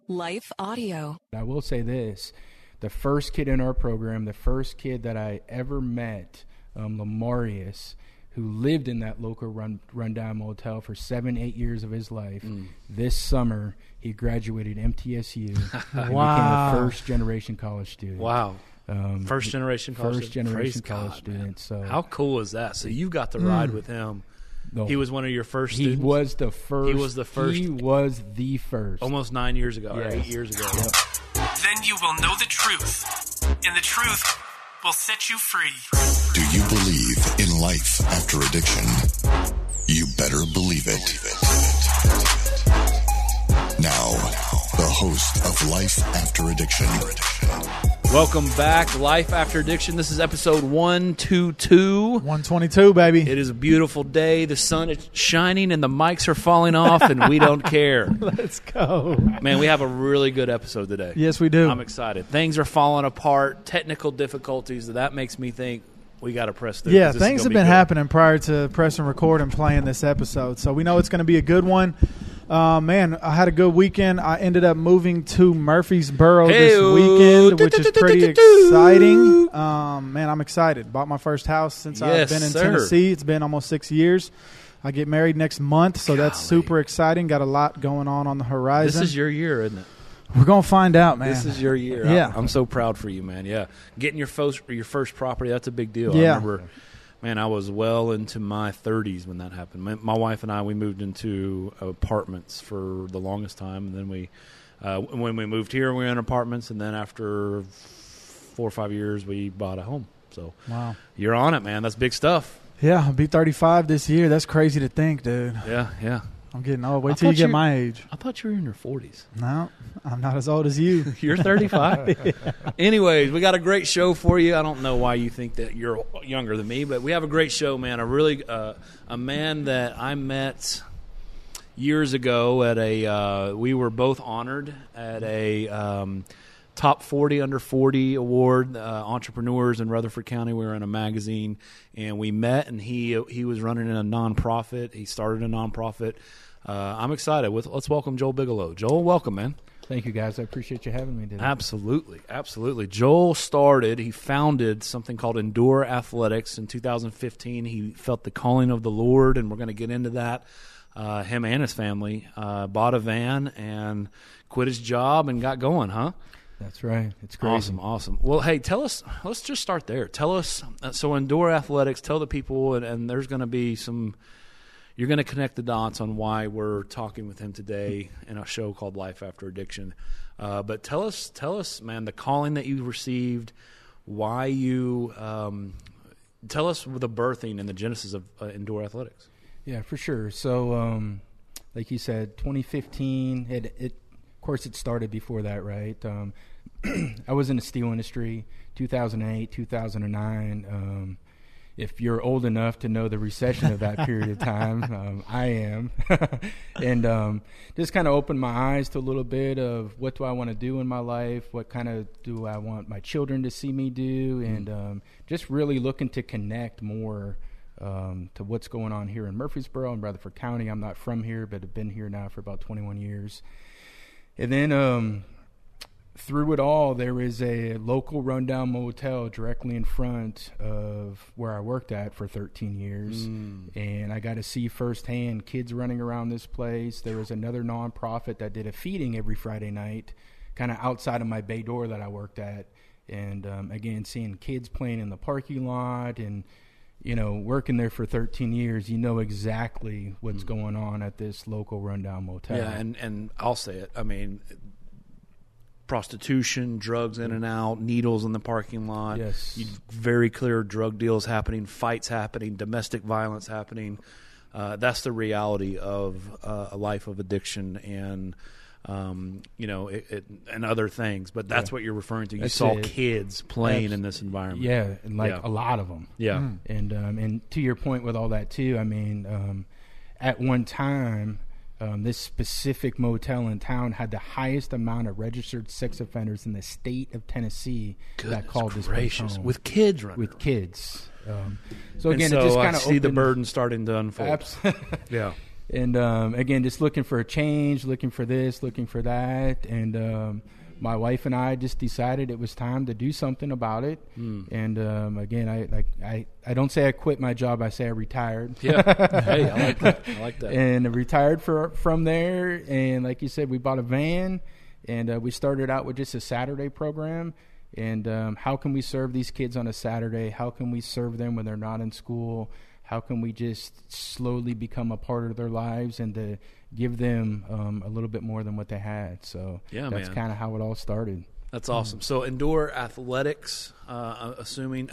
Life Audio. I will say this. The first kid in our program, the first kid that I ever met, Lamarius, who lived in that local rundown motel for 7-8 years of his life. This summer, he graduated MTSU and became a first-generation college student. Wow. First-generation college student. First-generation college student. So how cool is that? So you got to ride with him. No. He was one of your first students? He was the first. He was the first. He was the first. Almost 9 years ago, Yes. or 8 years ago. Yep. Then you will know the truth, and the truth will set you free. Do you believe in life after addiction? You better believe it. Now, the host of Life After Addiction. Welcome back, Life After Addiction. This is episode 122. 122, baby. It is a beautiful day. The sun is shining and the mics are falling off, and we don't care. Let's go. Man, we have a really good episode today. Yes, we do. I'm excited. Things are falling apart, technical difficulties. That makes me think we got to press through. Yeah, things have been happening prior to pressing record and playing this episode, so we know it's going to be a good one. Man, I had a good weekend. I ended up moving to Murfreesboro this weekend, which is pretty exciting. Man, I'm excited. Bought my first house since I've been in Tennessee. It's been almost 6 years. I get married next month, so that's super exciting. Got a lot going on the horizon. This is your year, isn't it? We're going to find out, man. This is your year. Yeah. I'm so proud for you, man. Yeah. Getting your first property, that's a big deal. Yeah. I remember, man, I was well into my 30s when that happened. My wife and I, we moved into apartments for the longest time. And then when we moved here, we were in apartments. And then after 4 or 5 years, we bought a home. So wow, you're on it, man. That's big stuff. Yeah, I'll be 35 this year. That's crazy to think, dude. Yeah. I'm getting old. Wait till you get my age. I thought you were in your 40s. No, I'm not as old as you. You're 35. Yeah. Anyways, we got a great show for you. I don't know why you think that you're younger than me, but we have a great show, man. A man that I met years ago at we were both honored at a Top 40 Under 40 award, entrepreneurs in Rutherford County. We were in a magazine, and we met, and he was running a nonprofit. He started a nonprofit. I'm excited. Let's welcome Joel Bigelow. Joel, welcome, man. Thank you, guys. I appreciate you having me today. Absolutely. Joel he founded something called Endure Athletics in 2015. He felt the calling of the Lord, and we're going to get into that. Him and his family bought a van and quit his job and got going, huh? That's right. It's crazy. Awesome. Well, hey, tell us, let's just start there. Tell us, so Endure Athletics, tell the people, and there's going to be you're going to connect the dots on why we're talking with him today in a show called Life After Addiction. But tell us, man, the calling that you received, why you, tell us the birthing and the genesis of Endure Athletics. Yeah, for sure. So, like you said, 2015, of course it started before that, right? I was in the steel industry, 2008, 2009. If you're old enough to know the recession of that period of time, I am. And just kind of opened my eyes to a little bit of what do I want to do in my life, what kind of do I want my children to see me do, and just really looking to connect more to what's going on here in Murfreesboro and Rutherford County. I'm not from here, but have been here now for about 21 years. And then through it all, there is a local rundown motel directly in front of where I worked at for 13 years. And I got to see firsthand kids running around this place. There was another nonprofit that did a feeding every Friday night, kind of outside of my bay door that I worked at. And, again, seeing kids playing in the parking lot and, working there for 13 years, you know exactly what's going on at this local rundown motel. Yeah, and I'll say it. I mean, prostitution, drugs in and out, needles in the parking lot. Yes. Very clear drug deals happening, fights happening, domestic violence happening. That's the reality of a life of addiction and, and other things. But that's what you're referring to. You saw kids playing in this environment. Yeah, and a lot of them. Yeah. And to your point with all that too, I mean, at one time, this specific motel in town had the highest amount of registered sex offenders in the state of Tennessee. That called this place home. With kids running. With kids. So again, it just I kind of see the burden starting to unfold. Absolutely. Yeah. And again, just looking for a change, looking for this, looking for that. And my wife and I just decided it was time to do something about it. And again, I don't say I quit my job, I say I retired. Yeah. Hey, I like that. And I retired from there. And like you said, we bought a van, and we started out with just a Saturday program. And how can we serve these kids on a Saturday? How can we serve them when they're not in school? How can we just slowly become a part of their lives and to give them a little bit more than what they had? So that's kind of how it all started. That's awesome. So Endure Athletics, assuming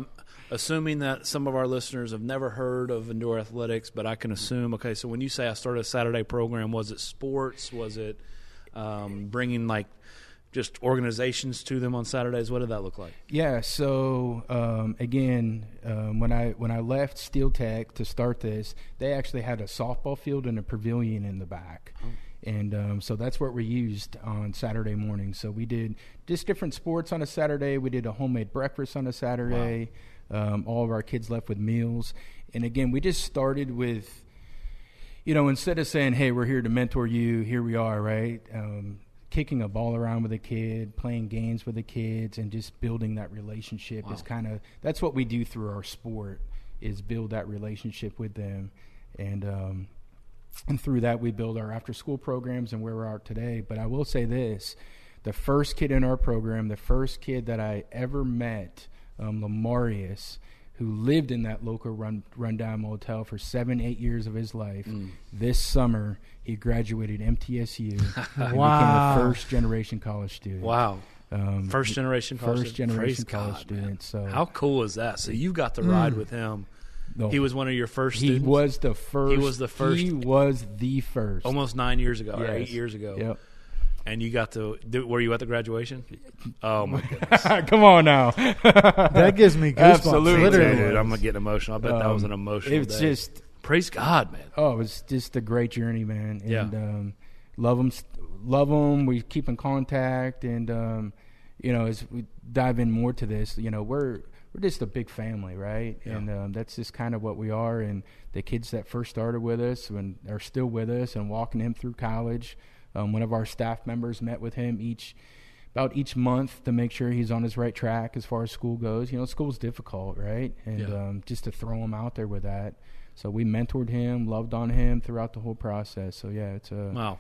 that some of our listeners have never heard of Endure Athletics, but I can assume, okay, so when you say I started a Saturday program, was it sports? Was it bringing like just organizations to them on Saturdays? What did that look like? Yeah, so again, when I left Steel Tech to start this, they actually had a softball field and a pavilion in the back. Oh. And so that's what we used on Saturday mornings. So we did just different sports on a Saturday. We did a homemade breakfast on a Saturday. Wow. All of our kids left with meals. And again, we just started with, instead of saying, hey, we're here to mentor you, here we are, right? Kicking a ball around with a kid, playing games with the kids, and just building that relationship is that's what we do through our sport, is build that relationship with them. And through that, we build our after-school programs and where we are today. But I will say this, the first kid in our program, the first kid that I ever met, Lamarius, who lived in that local rundown motel for 7-8 years of his life. This summer, he graduated MTSU and became a first-generation college student. Wow. First-generation college student. So how cool is that? So you got to ride with him. No. He was one of your first students? He was the first. He was the first. Almost 9 years ago, yes. Or 8 years ago. Yep. And you got to – were you at the graduation? Oh, my goodness. Come on now. That gives me goosebumps. Absolutely. Literally. Dude, I'm getting emotional. I bet that was an emotional it's day. Just – praise God, man. Oh, it's just a great journey, man. And yeah. Love them. We keep in contact. And, as we dive in more to this, we're just a big family, right? Yeah. And that's just kind of what we are. And the kids that first started with us and are still with us and walking him through college – one of our staff members met with him each month to make sure he's on his right track as far as school goes. School's difficult, right? And just to throw him out there with that. So we mentored him, loved on him throughout the whole process. So, yeah, wow.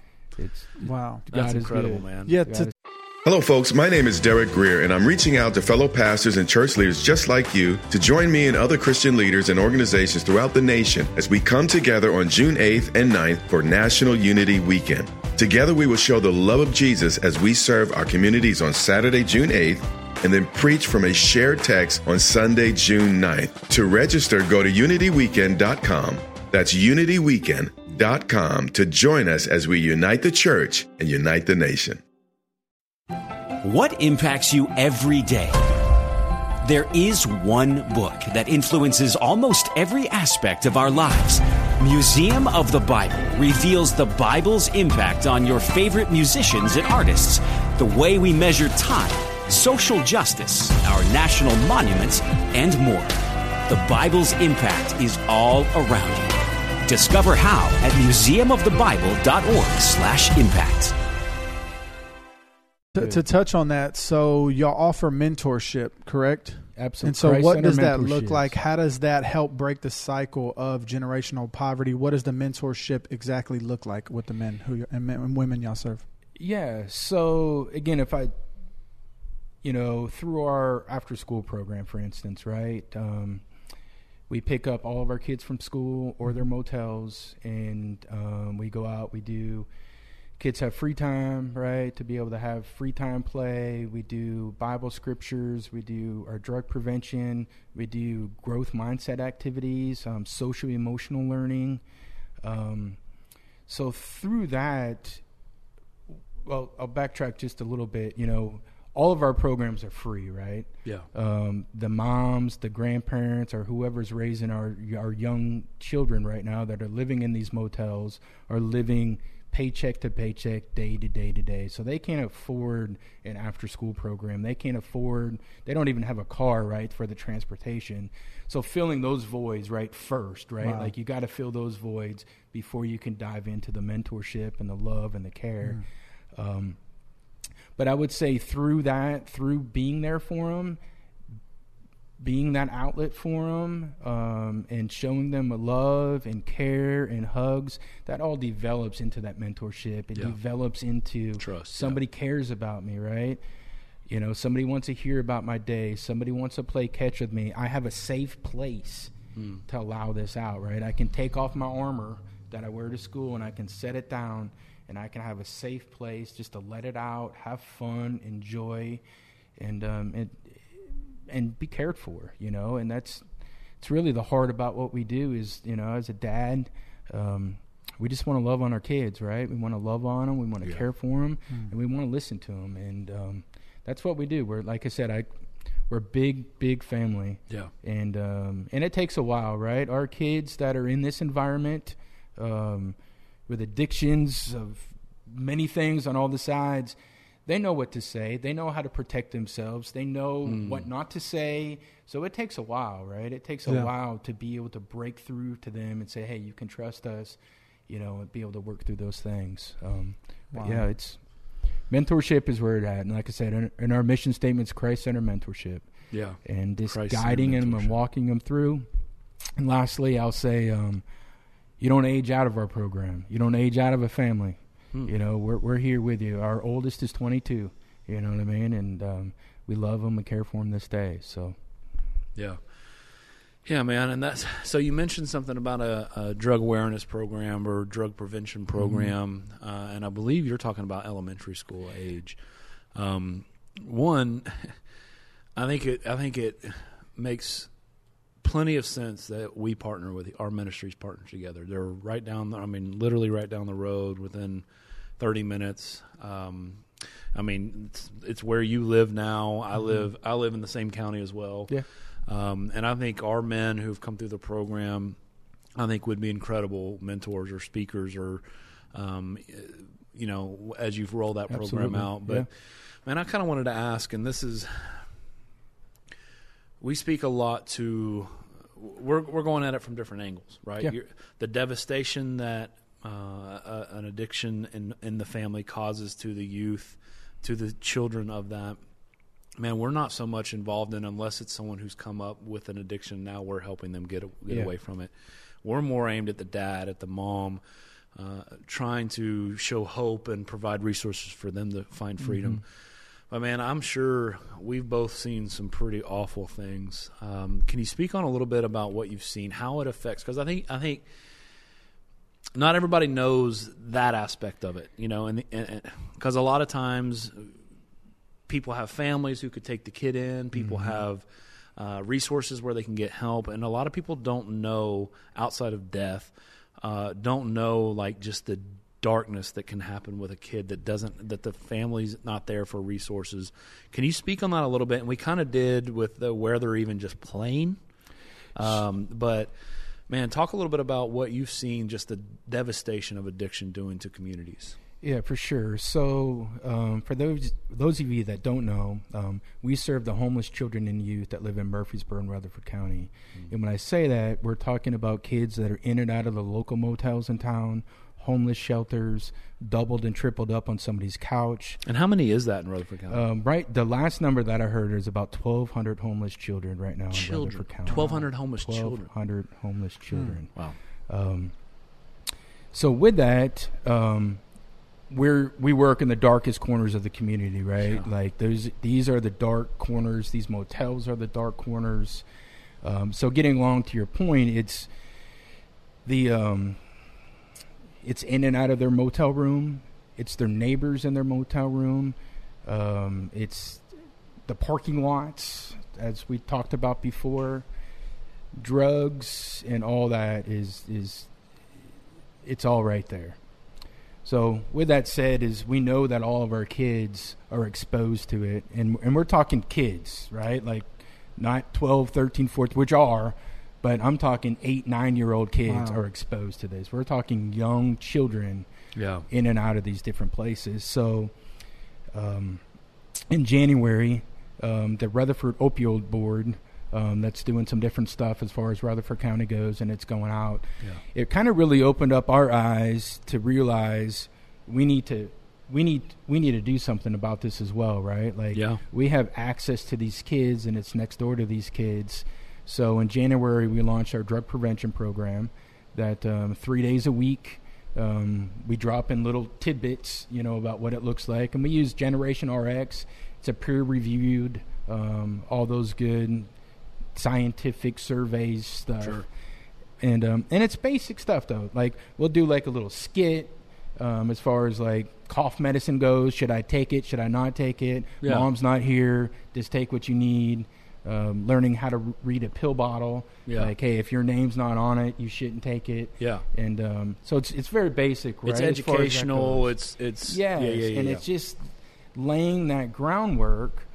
That's incredible, man. Yeah. Hello, folks. My name is Derek Greer, and I'm reaching out to fellow pastors and church leaders just like you to join me and other Christian leaders and organizations throughout the nation as we come together on June 8th and 9th for National Unity Weekend. Together, we will show the love of Jesus as we serve our communities on Saturday, June 8th, and then preach from a shared text on Sunday, June 9th. To register, go to unityweekend.com. That's unityweekend.com to join us as we unite the church and unite the nation. What impacts you every day? There is one book that influences almost every aspect of our lives. Museum of the Bible reveals the Bible's impact on your favorite musicians and artists, the way we measure time, social justice, our national monuments, and more. The Bible's impact is all around you. Discover how at museumofthebible.org/impact. To touch on that, so y'all offer mentorship, correct? Absolutely. And so what does that look like? How does that help break the cycle of generational poverty? What does the mentorship exactly look like with the men and women y'all serve? Yeah. So again, if I, through our after school program, for instance, right? We pick up all of our kids from school or their motels, and we go out, we do. Kids have free time, right, to be able to have free time play. We do Bible scriptures. We do our drug prevention. We do growth mindset activities, social emotional learning. So through that, well, I'll backtrack just a little bit. All of our programs are free, right? Yeah. The moms, the grandparents, or whoever's raising our young children right now that are living in these motels are living paycheck to paycheck, day to day to day. So they can't afford an after-school program. They don't even have a car, right, for the transportation. So filling those voids, right, first, right? Wow. Like you got to fill those voids before you can dive into the mentorship and the love and the care. But I would say through being there for them, being that outlet for them, and showing them love and care and hugs, that all develops into that mentorship. It develops into trust. Somebody cares about me, right? You know, somebody wants to hear about my day. Somebody wants to play catch with me. I have a safe place to allow this out, right? I can take off my armor that I wear to school and I can set it down and I can have a safe place just to let it out, have fun, enjoy, and be cared for, you know. And it's really the heart about what we do is, you know, as a dad, we just want to love on our kids, right? We want to love on them, we want to care for them, and we want to listen to them, and that's what we do. We're, like I said, we're a big family, and it takes a while, right? Our kids that are in this environment, with addictions of many things on all the sides, they know what to say. They know how to protect themselves. They know what not to say. So it takes a while, right? It takes a while to be able to break through to them and say, hey, you can trust us, you know, and be able to work through those things. But yeah, it's mentorship is where it's at. And like I said, in our mission statement, it's Christ-centered mentorship. Yeah. And just guiding them and walking them through. And lastly, I'll say, you don't age out of our program. You don't age out of a family. You know, we're here with you. Our oldest is 22, you know what I mean? And we love them and care for them this day, so. Yeah, man, and so you mentioned something about a drug awareness program or drug prevention program, and I believe you're talking about elementary school age. One, I think it makes plenty of sense that we partner with our ministries partner together. They're right down literally right down the road within 30 minutes. It's where you live now. I live in the same county as well. Yeah. And I think our men who've come through the program, I think would be incredible mentors or speakers or, you know, as you've rolled that program out. But man, I kind of wanted to ask, and this is, we speak a lot to, we're going at it from different angles, right? Yeah. The devastation that an addiction in the family causes to the youth, to the children of that. Man, we're not so much involved in unless it's someone who's come up with an addiction. Now we're helping them get away from it. We're more aimed at the dad, at the mom, trying to show hope and provide resources for them to find freedom. But man, I'm sure we've both seen some pretty awful things. Can you speak on a little bit about what you've seen, how it affects? Because I think not everybody knows that aspect of it, you know, and because a lot of times people have families who could take the kid in. People have resources where they can get help, and a lot of people don't know outside of death, don't know like just the darkness that can happen with a kid that the family's not there for resources. Can you speak on that a little bit? And we kind of did with where they're even just playing, but man, talk a little bit about what you've seen, just the devastation of addiction doing to communities. Yeah, for sure. So for those of you that don't know, we serve the homeless children and youth that live in Murfreesboro and Rutherford County. And when I say that, we're talking about kids that are in and out of the local motels in town, homeless shelters, doubled and tripled up on somebody's couch. And how many is that in Rutherford County? Right, the last number that I heard is about 1,200 homeless children right now in Rutherford County. 1,200 homeless children. 1,200 homeless children. Wow. So with that, we work in the darkest corners of the community, right? Yeah. Like these are the dark corners. These motels are the dark corners. So getting along to your point, it's it's in and out of their motel room. It's their neighbors in their motel room. It's the parking lots, as we talked about before. Drugs and all that is it's all right there. So with that said, is we know that all of our kids are exposed to it, and we're talking kids, right? Like not 12, 13, 14, which are, but I'm talking 8, 9-year-old kids are exposed to this. We're talking young children in and out of these different places. So in January, the Rutherford Opioid Board, that's doing some different stuff as far as Rutherford County goes, and it's going out. It kind of really opened up our eyes to realize we need to do something about this as well, right? Like, we have access to these kids, and it's next door to these kids. So in January, we launched our drug prevention program that 3 days a week, we drop in little tidbits, about what it looks like. And we use Generation RX. It's a peer-reviewed, all those good scientific surveys stuff. Sure. And it's basic stuff, though. Like, we'll do, like, a little skit as far as, like, cough medicine goes. Should I take it? Should I not take it? Mom's not here. Just take what you need. Learning how to read a pill bottle. Like, hey, if your name's not on it, you shouldn't take it. And so it's very basic, right? It's educational. It's it's just laying that groundwork.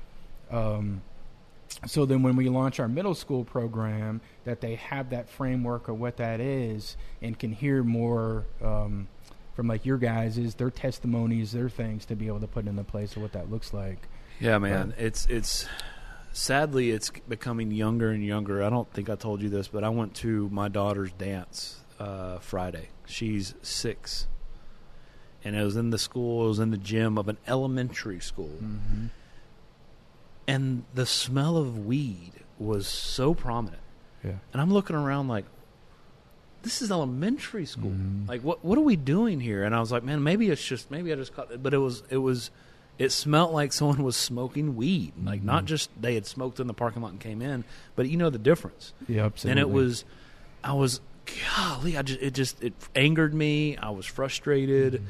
So then when we launch our middle school program, that they have that framework of what that is and can hear more from like your guys' their testimonies, their things to be able to put into place of what that looks like. Yeah, man. It's sadly it's becoming younger and younger. I don't think I told you this, but I went to my daughter's dance Friday. She's 6. And it was in the gym of an elementary school. Mm-hmm. And the smell of weed was so prominent. Yeah. And I'm looking around like, this is elementary school. Mm-hmm. Like, what are we doing here? And I was like, man, maybe I just caught it. But it smelled like someone was smoking weed. Mm-hmm. Like, not just they had smoked in the parking lot and came in, but you know the difference. Yeah, absolutely. And golly, it angered me. I was frustrated.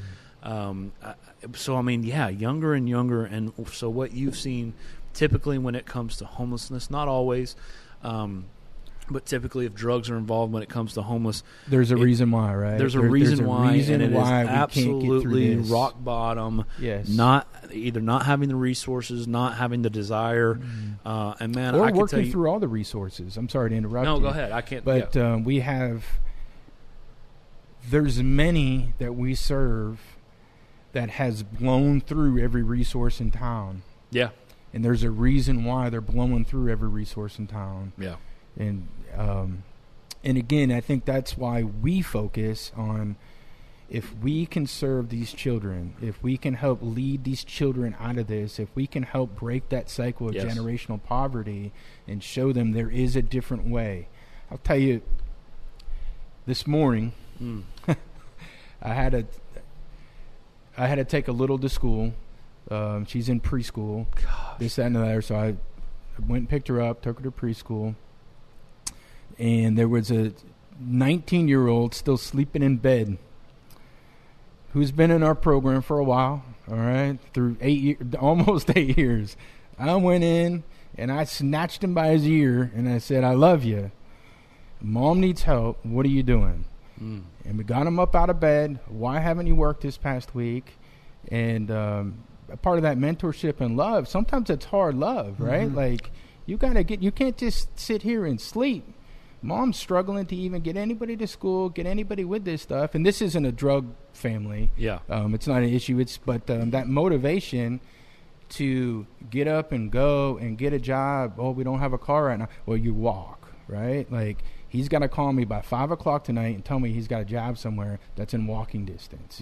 Mm-hmm. Younger and younger. And so what you've seen typically when it comes to homelessness, not always, but typically if drugs are involved when it comes to homeless. There's a reason why, right? There's a reason why, and it is absolutely rock bottom. Yes. Not having the resources, not having the desire. Mm-hmm. And man, or I can working tell you, through all the resources. I'm sorry to interrupt you. No, go ahead. I can't. But we have, there's many that we serve that has blown through every resource in town. Yeah. And there's a reason why they're blowing through every resource in town. Yeah. And again, I think that's why we focus on, if we can serve these children, if we can help lead these children out of this, if we can help break that cycle of generational poverty and show them there is a different way. I'll tell you, this morning, I had to take a little to school. She's in preschool. Gosh. This, that, and the other. So I went and picked her up, took her to preschool. And there was a 19-year-old still sleeping in bed who's been in our program for a while, all right, through almost 8 years. I went in, and I snatched him by his ear, and I said, I love you. Mom needs help. What are you doing? And we got him up out of bed. Why haven't you worked this past week? And a part of that mentorship and love, sometimes it's hard love, right? Mm-hmm. Like, you can't just sit here and sleep. Mom's struggling to even get anybody to school, get anybody with this stuff. And this isn't a drug family. Yeah. It's not an issue. But that motivation to get up and go and get a job. Oh, we don't have a car right now. Well, you walk, right? Like, he's got to call me by 5 o'clock tonight and tell me he's got a job somewhere that's in walking distance.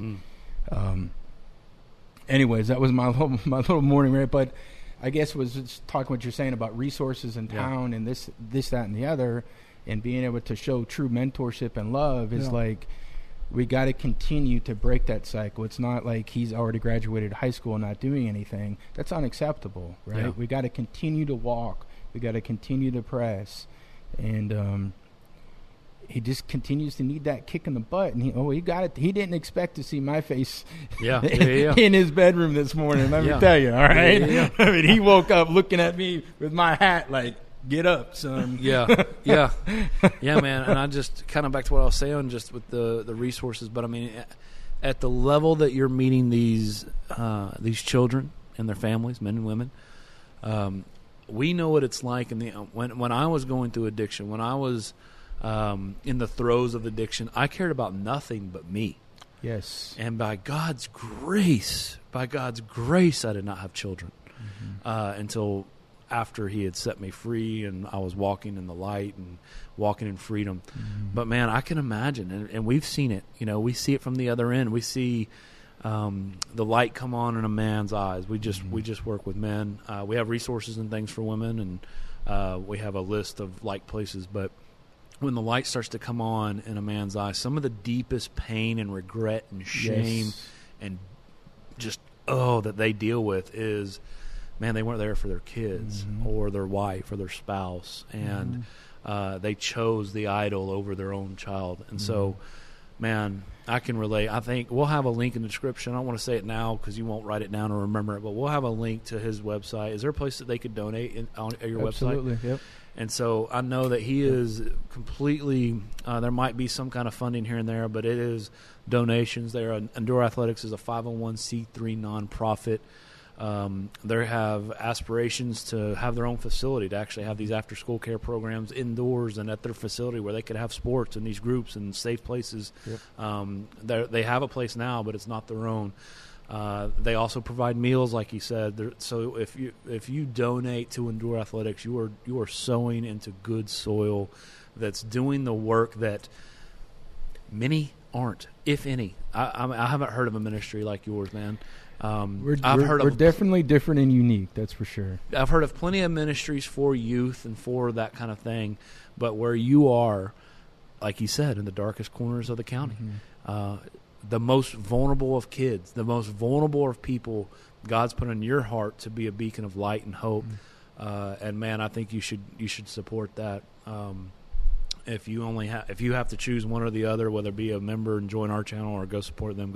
Anyways, that was my little morning rant. But I guess was just talking what you're saying about resources in town and this, that, and the other. And being able to show true mentorship and love is like, we got to continue to break that cycle. It's not like he's already graduated high school and not doing anything. That's unacceptable, right? Yeah. We got to continue to walk. We got to continue to press. And he just continues to need that kick in the butt. And he got it. He didn't expect to see my face in his bedroom this morning. Let me tell you, all right? I mean, he woke up looking at me with my hat like, get up, son. Yeah, man. And I just kind of back to what I was saying, just with the resources. But I mean, at the level that you're meeting these children and their families, men and women, we know what it's like. And when I was going through addiction, when I was in the throes of addiction, I cared about nothing but me. Yes. And by God's grace, I did not have children until after he had set me free and I was walking in the light and walking in freedom. But man, I can imagine, and we've seen it, we see it from the other end. We see the light come on in a man's eyes. We just work with men. We have resources and things for women, and we have a list of like places, but when the light starts to come on in a man's eyes, some of the deepest pain and regret and shame and just that they deal with is, man, they weren't there for their kids or their wife or their spouse, and they chose the idol over their own child. And so, man, I can relate. I think we'll have a link in the description. I don't want to say it now because you won't write it down or remember it, but we'll have a link to his website. Is there a place that they could donate on your website? Absolutely, yep. And so I know that he is completely there might be some kind of funding here and there, but it is donations. Endure Athletics is a 501c3 nonprofit. They have aspirations to have their own facility, to actually have these after-school care programs indoors and at their facility where they could have sports in these groups and safe places. Yep. They have a place now, but it's not their own. They also provide meals, like he said. So if you donate to Endure Athletics, you are sowing into good soil that's doing the work that many aren't, if any. I haven't heard of a ministry like yours, man. We're definitely different and unique, that's for sure. I've heard of plenty of ministries for youth and for that kind of thing, but where you are, like you said, in the darkest corners of the county, the most vulnerable of kids, the most vulnerable of people, God's put in your heart to be a beacon of light and hope. And man, I think you should support that. If you have to choose one or the other, whether it be a member and join our channel or go support them.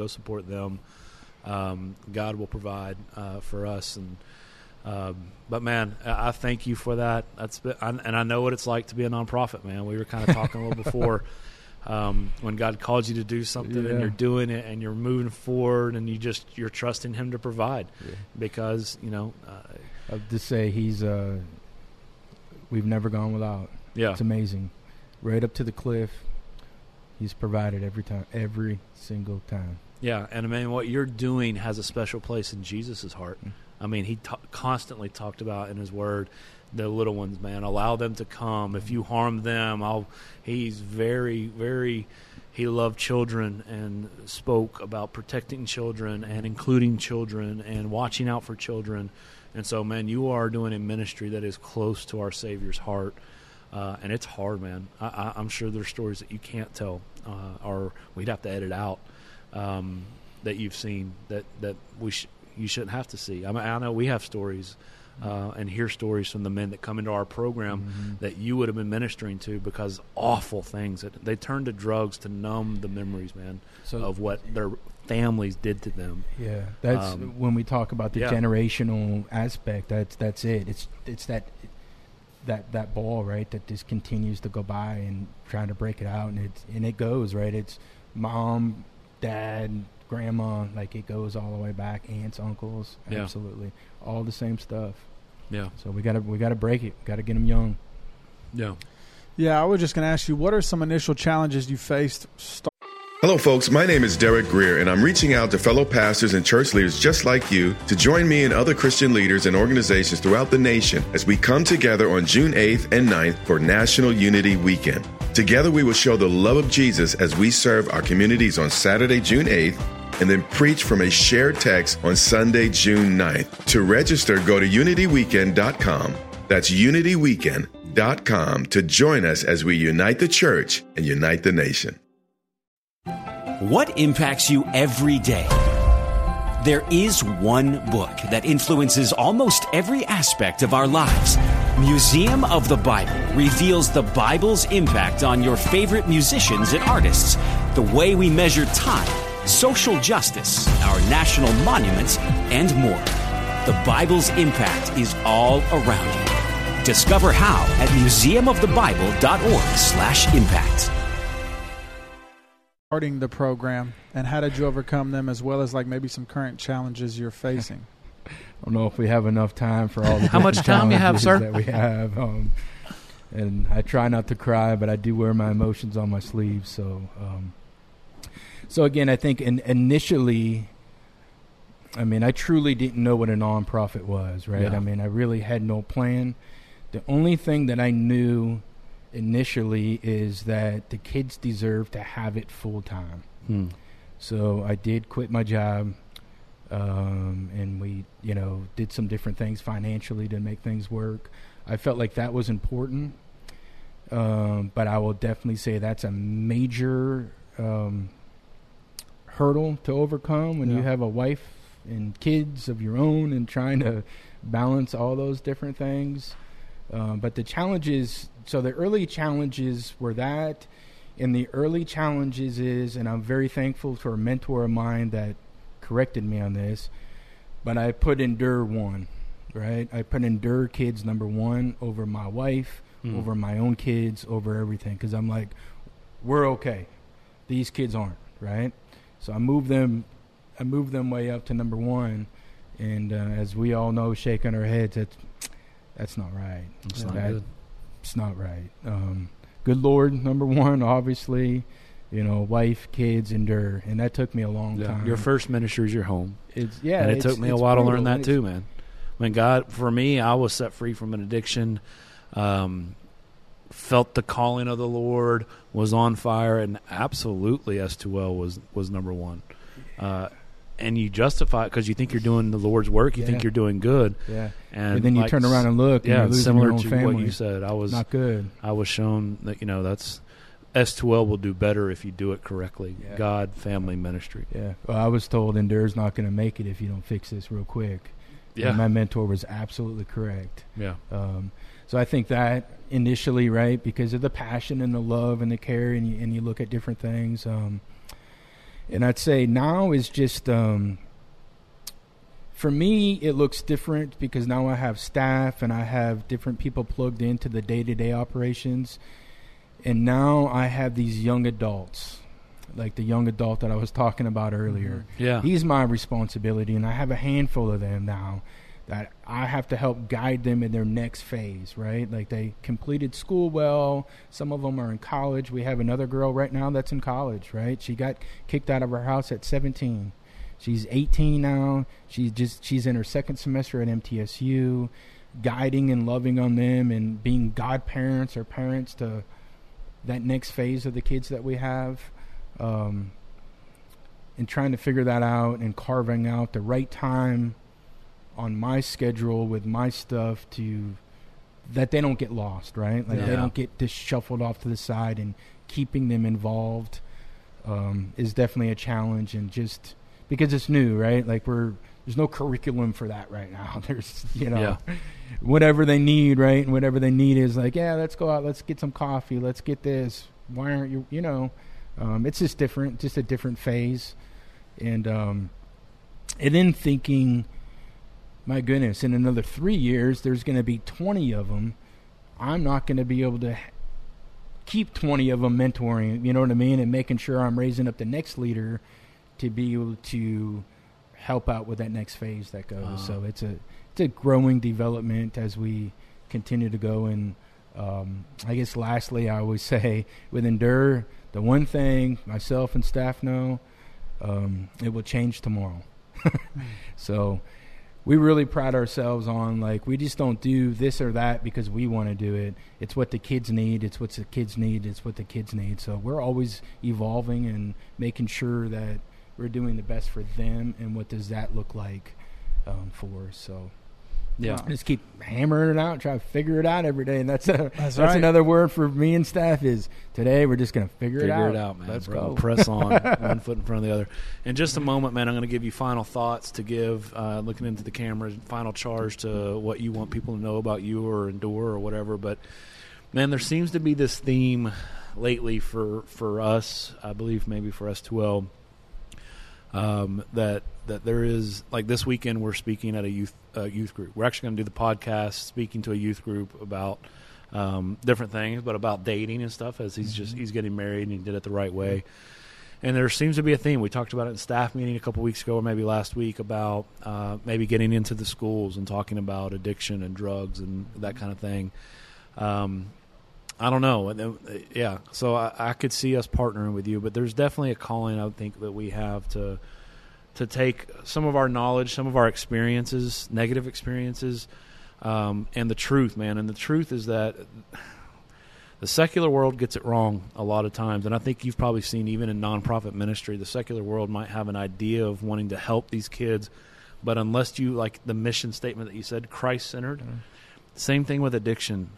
God will provide for us, but man, I thank you for that. And I know what it's like to be a nonprofit, man. We were kind of talking a little before when God calls you to do something and you're doing it and you're moving forward and you're trusting Him to provide because I'll just say we've never gone without. Yeah, it's amazing. Right up to the cliff, He's provided every single time. Yeah, and I mean, what you're doing has a special place in Jesus' heart. I mean, He constantly talked about in His Word, the little ones, man, allow them to come. If you harm them, He's very, very, He loved children and spoke about protecting children and including children and watching out for children. And so, man, you are doing a ministry that is close to our Savior's heart. And it's hard, man. I'm sure there's stories that you can't tell or we'd have to edit out. That you've seen that you shouldn't have to see. I mean, I know we have stories and hear stories from the men that come into our program that you would have been ministering to because awful things that they turned to drugs to numb the memories, man, of what their families did to them. Yeah, that's when we talk about the generational aspect. That's it. It's that ball, right, that just continues to go by and trying to break it out, and it goes right. It's mom, dad, grandma, like it goes all the way back, aunts, uncles, absolutely, all the same stuff. Yeah. So we gotta break it. Got to get them young. Yeah. Yeah, I was just gonna ask you, what are some initial challenges you faced? Hello, folks. My name is Derek Greer, and I'm reaching out to fellow pastors and church leaders just like you to join me and other Christian leaders and organizations throughout the nation as we come together on June 8th and 9th for National Unity Weekend. Together, we will show the love of Jesus as we serve our communities on Saturday, June 8th, and then preach from a shared text on Sunday, June 9th. To register, go to unityweekend.com. That's unityweekend.com to join us as we unite the church and unite the nation. What impacts you every day? There is one book that influences almost every aspect of our lives. Museum of the Bible reveals the Bible's impact on your favorite musicians and artists, the way we measure time, social justice, our national monuments, and more. The Bible's impact is all around you. Discover how at museumofthebible.org/impact. Starting the program, and how did you overcome them, as well as like maybe some current challenges you're facing? I don't know if we have enough time for all the how much time you have, sir? That we have, and I try not to cry, but I do wear my emotions on my sleeve. So So again, I think initially, I mean, I truly didn't know what a nonprofit was, right? Yeah. I mean, I really had no plan. The only thing that I knew initially is that the kids deserve to have it full time. So I did quit my job, and we, did some different things financially to make things work. I felt like that was important, but I will definitely say that's a major hurdle to overcome when you have a wife and kids of your own and trying to balance all those different things. But the challenges, so the early challenges were that, and the early challenges is, and I'm very thankful for a mentor of mine that corrected me on this, but I put endure one, right? I put endure kids number one over my wife, over my own kids, over everything, because I'm like, we're okay. These kids aren't, right? So I moved them way up to number one, and as we all know, shaking our heads, that's not right. It's not good. It's not right. Good Lord, number one, obviously, wife, kids, endure, and that took me a long time. Your first ministry is your home. And it took me a while to learn that too, man. When God, for me, I was set free from an addiction, felt the calling of the Lord, was on fire, and absolutely S2L was number one. And you justify it because you think you're doing the Lord's work. You think you're doing good. Yeah. And then you turn around and look. And you're losing similar your own to family. what you said. I was not good. I was shown that that's S2L will do better if you do it correctly. Yeah. God, family, ministry. Yeah. Well, I was told Endure's not going to make it if you don't fix this real quick. Yeah. And my mentor was absolutely correct. Yeah. So I think that initially, right, because of the passion and the love and the care, and you look at different things. And I'd say now is just, for me, it looks different because now I have staff and I have different people plugged into the day-to-day operations. And now I have these young adults, like the young adult that I was talking about earlier. Mm-hmm. Yeah. He's my responsibility, and I have a handful of them now that I have to help guide them in their next phase, right? Like they completed school well. Some of them are in college. We have another girl right now that's in college, right? She got kicked out of her house at 17. She's 18 now. She's in her second semester at MTSU, guiding and loving on them and being godparents or parents to that next phase of the kids that we have, and trying to figure that out and carving out the right time on my schedule with my stuff to that they don't get lost, right? Like they don't get just shuffled off to the side, and keeping them involved is definitely a challenge, and just because it's new, right? Like there's no curriculum for that right now. There's, whatever they need, right? And whatever they need is like, let's go out, let's get some coffee, let's get this. Why aren't you, it's just different, just a different phase. And then thinking, my goodness, in another 3 years, there's going to be 20 of them. I'm not going to be able to keep 20 of them mentoring, you know what I mean? And making sure I'm raising up the next leader to be able to help out with that next phase that goes. So it's a growing development as we continue to go. And I guess lastly, I always say with Endure, the one thing myself and staff know, it will change tomorrow. So we really pride ourselves on, like, we just don't do this or that because we want to do it. It's what the kids need. It's what the kids need. It's what the kids need. So we're always evolving and making sure that we're doing the best for them, and what does that look like for us. So just keep hammering it out, try to figure it out every day. And that's right. Another word for me and staff is today we're just going to figure it out, man. Let's go. go. Press on, one foot in front of the other. In just a moment, man, I'm going to give you final thoughts to give, looking into the camera, final charge to what you want people to know about you or Endure or whatever. But, man, there seems to be this theme lately for us, I believe maybe for S2L, that there is, like, this weekend we're speaking at a youth group. We're actually going to do the podcast speaking to a youth group about different things, but about dating and stuff, as he's getting married and he did it the right way. And there seems to be a theme. We talked about it in staff meeting a couple weeks ago, or maybe last week, about maybe getting into the schools and talking about addiction and drugs and that kind of thing. I don't know. Yeah, so I could see us partnering with you, but there's definitely a calling, I think, that we have to take some of our knowledge, some of our experiences, negative experiences, and the truth, man. And the truth is that the secular world gets it wrong a lot of times, and I think you've probably seen even in nonprofit ministry, the secular world might have an idea of wanting to help these kids, but unless you, like the mission statement that you said, Christ-centered, same thing with addiction.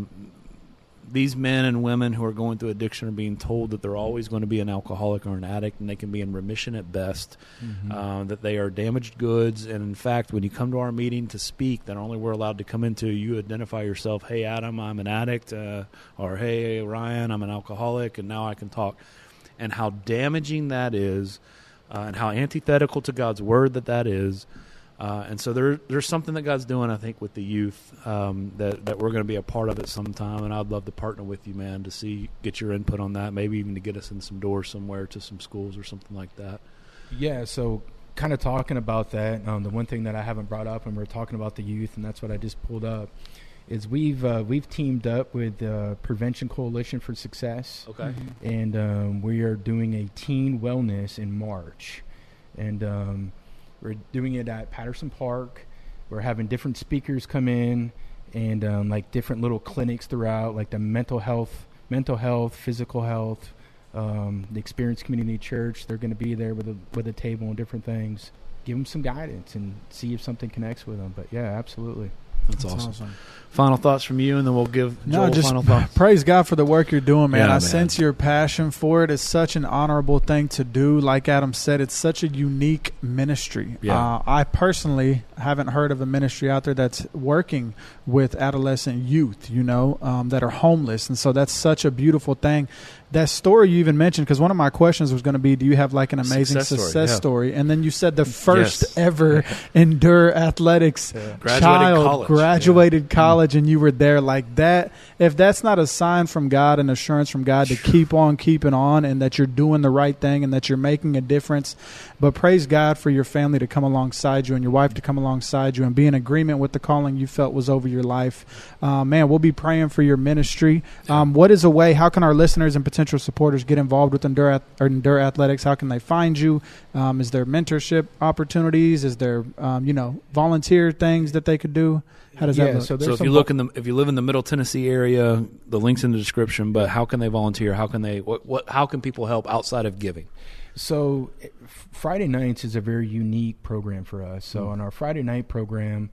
These men and women who are going through addiction are being told that they're always going to be an alcoholic or an addict, and they can be in remission at best, that they are damaged goods. And, in fact, when you come to our meeting to speak, that only we're allowed to come into, you identify yourself, hey, Adam, I'm an addict, or hey, Ryan, I'm an alcoholic, and now I can talk. And how damaging that is, and how antithetical to God's word that is. And so there's something that God's doing, I think, with the youth that we're going to be a part of at some time, and I'd love to partner with you, man, to get your input on that, maybe even to get us in some doors somewhere to some schools or something like that. Yeah, so kind of talking about that, the one thing that I haven't brought up, and we're talking about the youth, and that's what I just pulled up, is we've teamed up with Prevention Coalition for Success. Okay. And we are doing a teen wellness in March. And we're doing it at Patterson Park. We're having different speakers come in and like different little clinics throughout, like the mental health, physical health, the Experience Community Church. They're going to be there with a table and different things. Give them some guidance and see if something connects with them. But yeah, absolutely. That's awesome. Final thoughts from you, and then we'll give Joel final thoughts. Praise God for the work you're doing, man. Yeah, I sense your passion for it. It's such an honorable thing to do. Like Adam said, it's such a unique ministry. Yeah. I personally haven't heard of a ministry out there that's working with adolescent youth, that are homeless. And so that's such a beautiful thing. That story you even mentioned, because one of my questions was going to be, do you have like an amazing success story? And then you said the first ever Endure Athletics child graduated college, and you were there like that. If that's not a sign from God and assurance from God to keep on keeping on, and that you're doing the right thing and that you're making a difference. But praise God for your family to come alongside you and your wife to come alongside you and be in agreement with the calling you felt was over your life. Man, we'll be praying for your ministry. What is a way, how can our listeners and potential supporters get involved with Endure Athletics? How can they find you? Is there mentorship opportunities? Is there volunteer things that they could do? How does that look? So if you live in the Middle Tennessee area, the link's in the description. But how can they volunteer? How can they? How can people help outside of giving? So Friday nights is a very unique program for us. So on our Friday night program,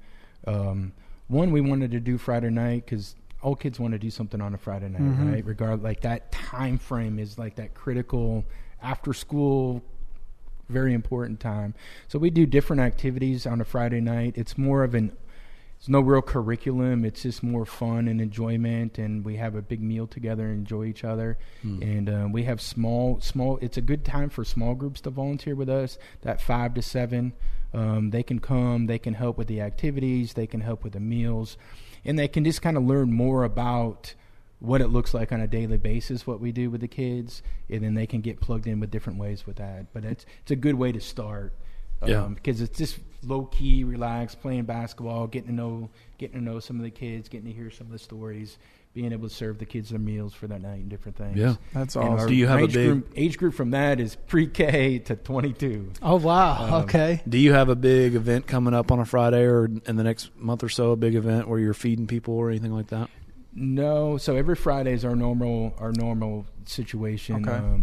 one, we wanted to do Friday night because all kids want to do something on a Friday night, right? Regardless, like that time frame is like that critical after school, very important time. So we do different activities on a Friday night. It's more of it's no real curriculum. It's just more fun and enjoyment, and we have a big meal together and enjoy each other. And we have small. It's a good time for small groups to volunteer with us. That 5 to 7, they can come. They can help with the activities. They can help with the meals, and they can just kind of learn more about what it looks like on a daily basis, what we do with the kids, and then they can get plugged in with different ways with that. But it's a good way to start. Because it's just low key, relaxed, playing basketball, getting to know some of the kids, getting to hear some of the stories, being able to serve the kids their meals for that night and different things. Yeah, that's awesome. Do you have age group from that is pre-K to 22? Oh wow, okay. Do you have a big event coming up on a Friday or in the next month or so? A big event where you're feeding people or anything like that? No. So every Friday is our normal situation. Okay.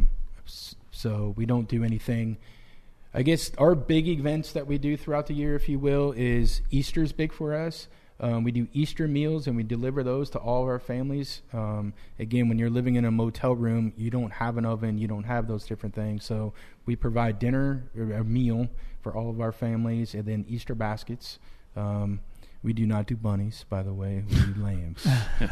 So we don't do anything. I guess our big events that we do throughout the year, if you will, is Easter's big for us. We do Easter meals, and we deliver those to all of our families. Again, when you're living in a motel room, you don't have an oven, you don't have those different things. So we provide dinner, or a meal, for all of our families, and then Easter baskets. We do not do bunnies, by the way. We do lambs.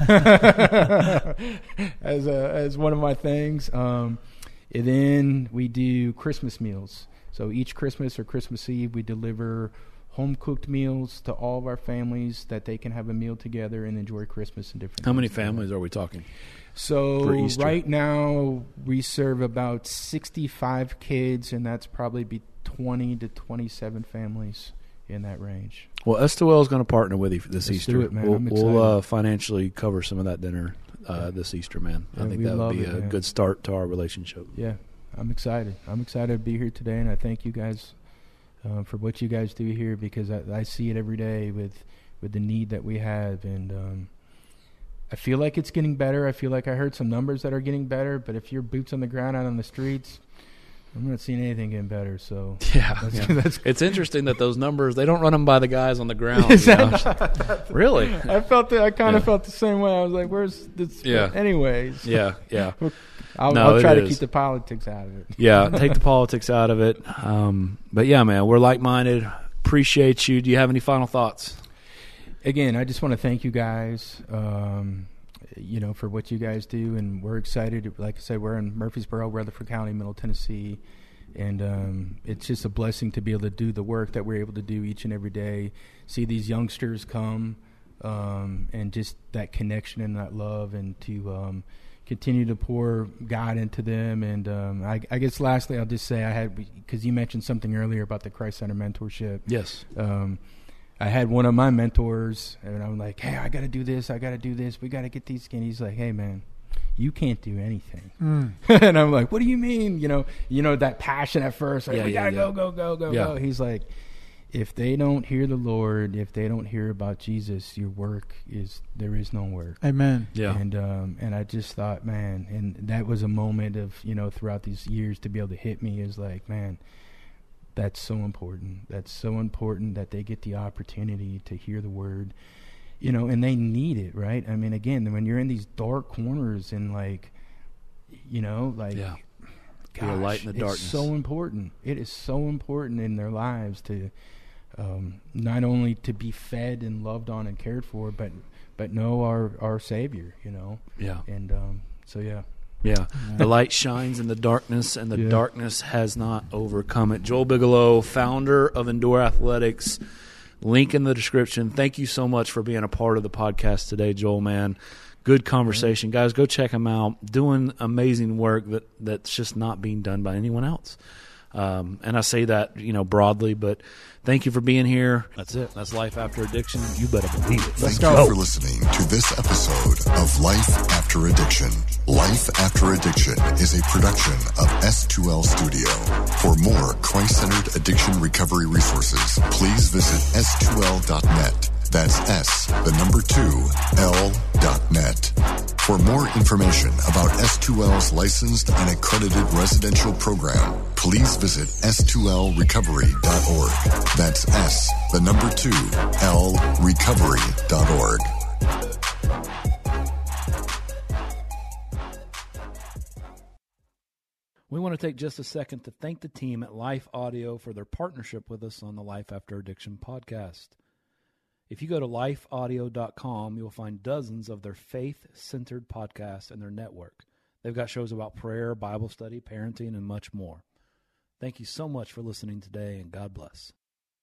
as one of my things. And then we do Christmas meals. So each Christmas or Christmas Eve, we deliver home-cooked meals to all of our families that they can have a meal together and enjoy Christmas and different. How many families are we talking? So right now we serve about 65 kids, and that's probably 20 to 27 families in that range. Well, STOL is going to partner with you for this Let's Easter. do it, man. We'll financially cover some of that dinner this Easter, man. I Yeah, think we that would love be it, a man. good start to our relationship. Yeah, I'm excited. I'm excited to be here today, and I thank you guys for what you guys do here, because I see it every day with the need that we have, and I feel like it's getting better. I feel like I heard some numbers that are getting better, but if you're boots on the ground out on the streets, I'm not seeing anything getting better. So That's it's interesting that those numbers, they don't run them by the guys on the ground. You know? Really? I kind of felt the same way. I was like, "Where's this?" Yeah. Anyways, Yeah. I'll try to is. keep the politics out of it. Yeah, take the politics out of it. But yeah, man, we're like-minded. Appreciate you. Do you have any final thoughts? Again, I just want to thank you guys, for what you guys do, and we're excited. Like I said, we're in Murfreesboro, Rutherford County, Middle Tennessee, and it's just a blessing to be able to do the work that we're able to do each and every day, see these youngsters come, and just that connection and that love, and to continue to pour God into them. And I guess lastly, I'll just say because you mentioned something earlier about the Christ Center mentorship. Yes. I had one of my mentors, and I'm like, "Hey, I got to do this. We got to get these." And he's like, "Hey, man, you can't do anything." And I'm like, "What do you mean?" You know that passion at first. Like, we got to go. He's like, if they don't hear the Lord, if they don't hear about Jesus, your work there is no work. Amen. Yeah. And I just thought, man, and that was a moment of, throughout these years to be able to hit me is like, man, that's so important. That's so important that they get the opportunity to hear the word, and they need it, right? I mean, again, when you're in these dark corners and Yeah. Be a light in the darkness. It's so important. It is so important in their lives to not only to be fed and loved on and cared for, but know our Savior, Yeah. And so yeah. Yeah. The light shines in the darkness, and the darkness has not overcome it. Joel Bigelow, founder of Endure Athletics. Link in the description. Thank you so much for being a part of the podcast today, Joel, man. Good conversation. Guys, go check him out. Doing amazing work that's just not being done by anyone else. And I say that, broadly, but thank you for being here. That's it. That's Life After Addiction. You better believe it. Let's Thank you for listening to this episode of Life After Addiction. Life After Addiction is a production of S2L Studio. For more Christ-centered addiction recovery resources, please visit s2l.net. That's S2L.net. For more information about S2L's licensed and accredited residential program, please visit s2lrecovery.org. That's S2L recovery.org. We want to take just a second to thank the team at Life Audio for their partnership with us on the Life After Addiction podcast. If you go to lifeaudio.com, you'll find dozens of their faith-centered podcasts and their network. They've got shows about prayer, Bible study, parenting, and much more. Thank you so much for listening today, and God bless.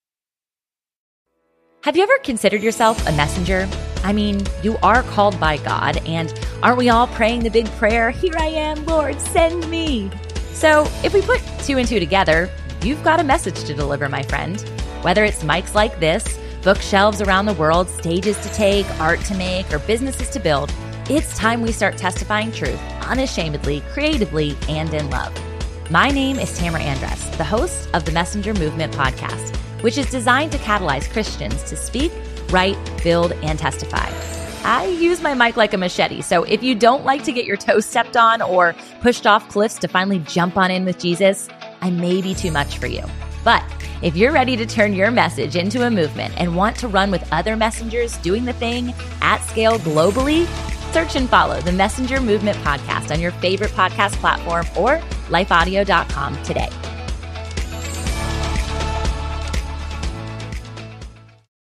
Have you ever considered yourself a messenger? I mean, you are called by God, and aren't we all praying the big prayer, "Here I am, Lord, send me"? So if we put two and two together, you've got a message to deliver, my friend. Whether it's mics like this, bookshelves around the world, stages to take, art to make, or businesses to build, it's time we start testifying truth unashamedly, creatively, and in love. My name is Tamara Andress, the host of the Messenger Movement podcast, which is designed to catalyze Christians to speak, write, build, and testify. I use my mic like a machete, so if you don't like to get your toes stepped on or pushed off cliffs to finally jump on in with Jesus, I may be too much for you. But if you're ready to turn your message into a movement and want to run with other messengers doing the thing at scale globally, search and follow the Messenger Movement podcast on your favorite podcast platform or lifeaudio.com today.